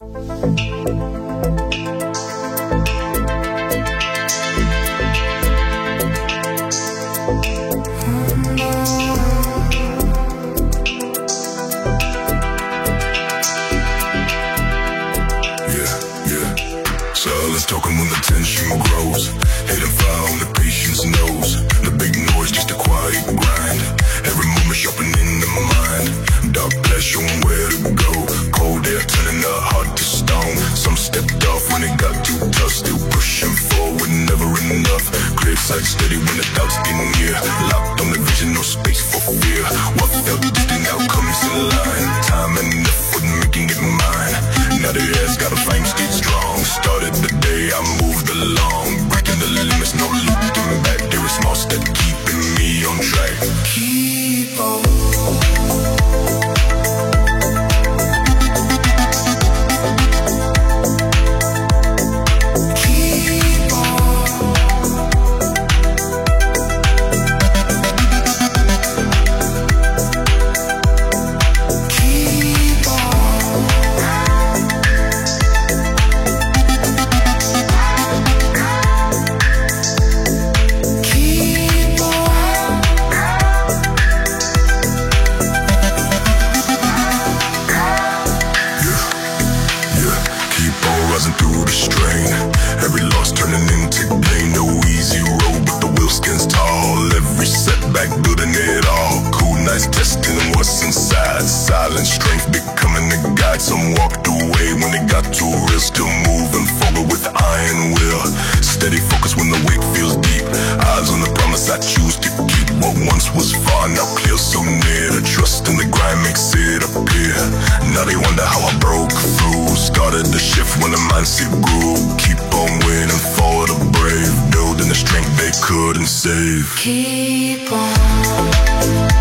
Silence talking when the tension grows. Hidden fire on the patient's nose. The big noise just a quiet grind. Every moment sharpening the mind. Dark glass showing where to go. Cold air turning the heart to stone. Some stepped off when it got too tough. Still pushing forward, never enough. Clear sight steady when the doubts get near. Locked on the vision, no space for fear. What felt distant outcomes in line. Time and effort making it mine. Now the air's got a flame, stayed strong. Started the day, I moved along. Breaking the limits, no looking back. There is small step keeping me on track. Keep on. Some walked away when it got too real. Still moving forward with the iron will. Steady focus when the weight feels deep. Eyes on the promise I choose to keep. What once was far now clear, so near. The trust in the grind makes it appear. Now they wonder how I broke through. Started the shift when the mindset grew. Keep on winning for the brave. Building the strength they couldn't save. Keep on.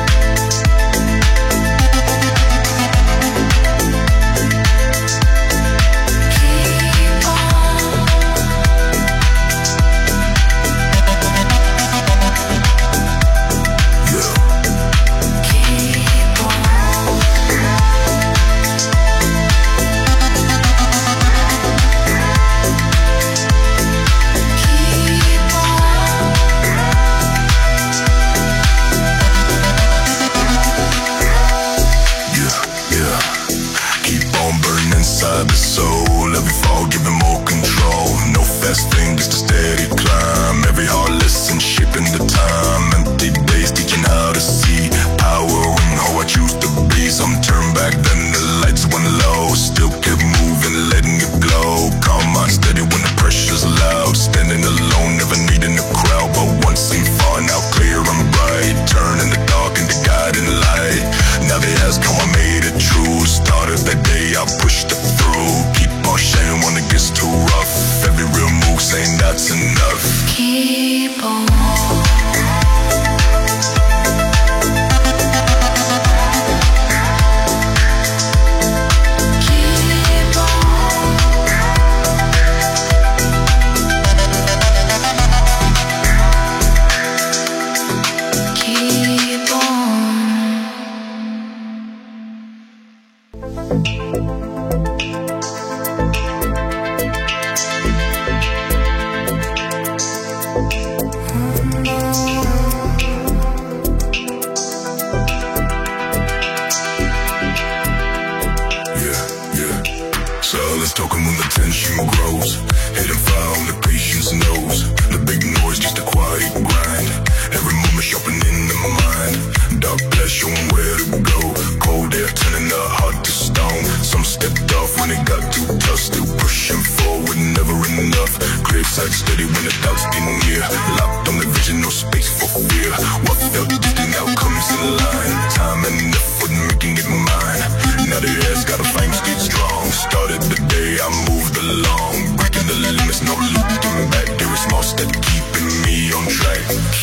Talking when the tension grows. Hidden fire on the patient's nose. The big noise just a quiet grind. Every moment sharpening the mind. Dark glass showing where to go. Cold air turning the heart to stone. Some stepped off when it got too tough. Still pushing forward, never enough. Clear sight steady when the doubts get near. Locked on the vision, no space for fear. What felt distant outcomes in line. Time and effort making it mine. Now the air's got a flame, stayed strong. Started the day, I moved along. Breaking the limits, no looking back. There is small step keeping me on track.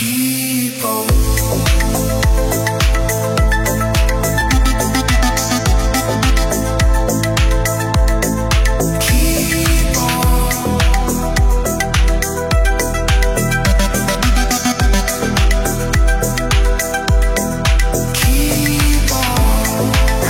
Keep on. Keep on.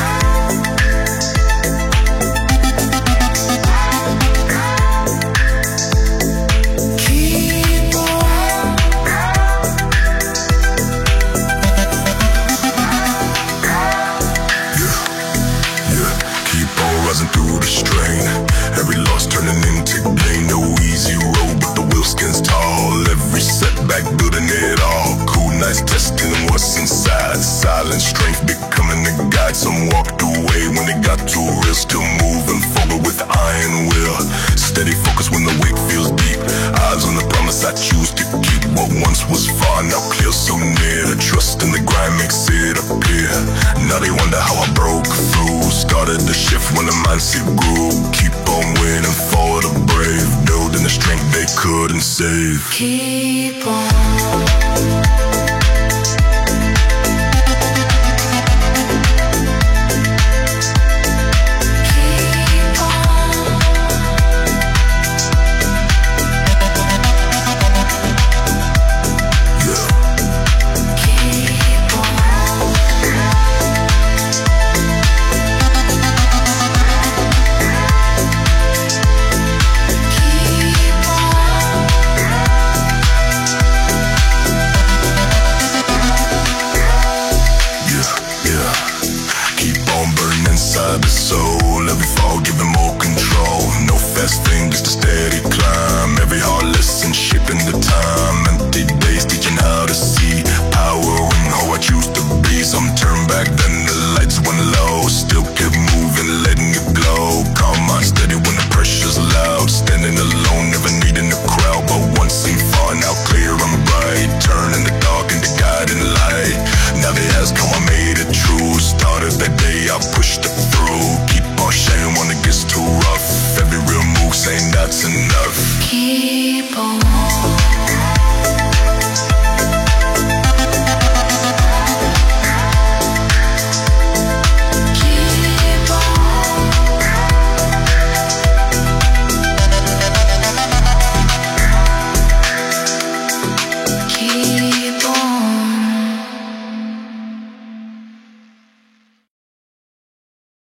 some walked away when it got too real. Still moving forward with the iron will. Steady focus when the weight feels deep. Eyes on the promise I choose to keep. What once was far, now clear, so near. The trust in the grind makes it appear. Now they wonder how I broke through. Started the shift when the mindset grew. Keep on winning for the brave, building the strength they couldn't save. Keep on. The soul, every fall giving more control. No fast thing, just a steady climb. Every hard lesson shaping the time. Empty days teaching how to see power in who I choose to be. Some turn back, then